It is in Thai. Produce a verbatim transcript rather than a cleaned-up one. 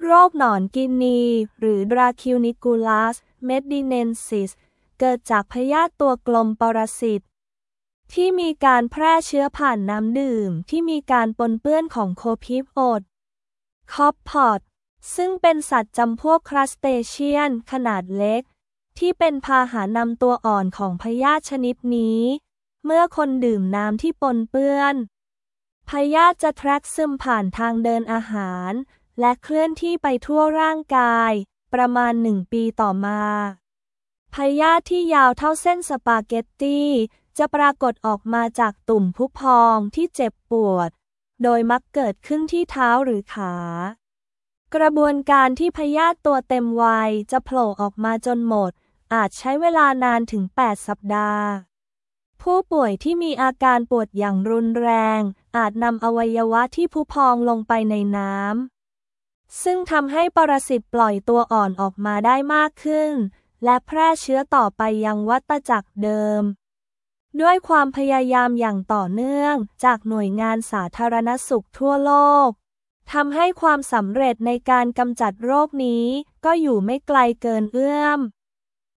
โรคหนอนกินีหรือ Dracuniculus medinensis เกิดจากพยาธิตัวกลมปรสิตที่มีการแพร่เชื้อผ่านน้ำดื่มที่มีการปนเปื้อนของโคพิโอดคอปพอดซึ่งเป็นสัตว์จำพวกครัสเตเชียนขนาดเล็กที่เป็นพาหะนำตัวอ่อนของพยาธิชนิดนี้เมื่อคนดื่มน้ำที่ปนเปื้อนพยาธิจะแทรกซึมผ่านทางเดินอาหารและเคลื่อนที่ไปทั่วร่างกายประมาณหนึ่งปีต่อมาพยาธิที่ยาวเท่าเส้นสปาเกตตี้จะปรากฏออกมาจากตุ่มพุพองที่เจ็บปวดโดยมักเกิดขึ้นที่เท้าหรือขากระบวนการที่พยาธิตัวเต็มวัยจะโผล่ออกมาจนหมดอาจใช้เวลานานถึงแปดสัปดาห์ผู้ป่วยที่มีอาการปวดอย่างรุนแรงอาจนำอวัยวะที่พุพองลงไปในน้ำซึ่งทำให้ปรสิตปล่อยตัวอ่อนออกมาได้มากขึ้นและแพร่เชื้อต่อไปยังวัฏจักรเดิมด้วยความพยายามอย่างต่อเนื่องจากหน่วยงานสาธารณสุขทั่วโลกทำให้ความสำเร็จในการกำจัดโรคนี้ก็อยู่ไม่ไกลเกินเอื้อม